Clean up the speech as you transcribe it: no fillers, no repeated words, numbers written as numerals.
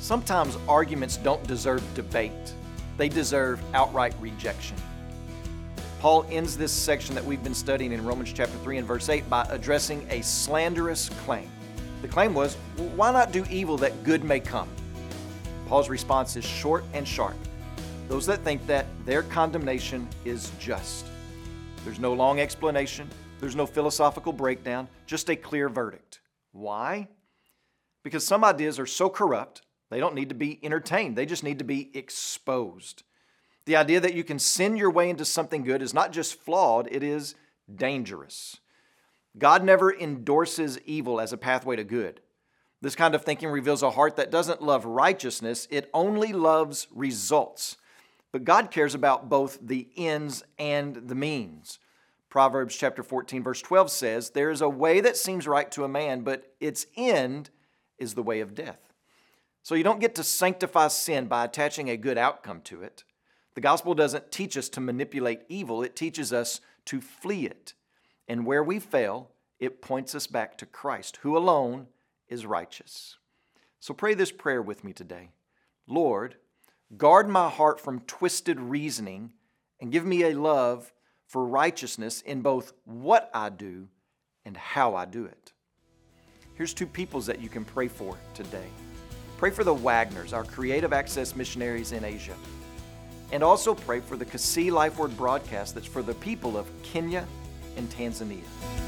Sometimes arguments don't deserve debate. They deserve outright rejection. Paul ends this section that we've been studying in Romans chapter 3 and verse 8 by addressing a slanderous claim. The claim was, why not do evil that good may come? Paul's response is short and sharp. Those that think that, their condemnation is just. There's no long explanation. There's no philosophical breakdown, just a clear verdict. Why? Because some ideas are so corrupt, they don't need to be entertained. They just need to be exposed. The idea that you can sin your way into something good is not just flawed, it is dangerous. God never endorses evil as a pathway to good. This kind of thinking reveals a heart that doesn't love righteousness, it only loves results. But God cares about both the ends and the means. Proverbs chapter 14 verse 12 says, "There is a way that seems right to a man, but its end is the way of death." So you don't get to sanctify sin by attaching a good outcome to it. The gospel doesn't teach us to manipulate evil, it teaches us to flee it. And where we fail, it points us back to Christ, who alone is righteous. So pray this prayer with me today. Lord, guard my heart from twisted reasoning and give me a love for righteousness in both what I do and how I do it. Here's two peoples that you can pray for today. Pray for the Wagners, our creative access missionaries in Asia. And also pray for the Kasee Life Word broadcast that's for the people of Kenya and Tanzania.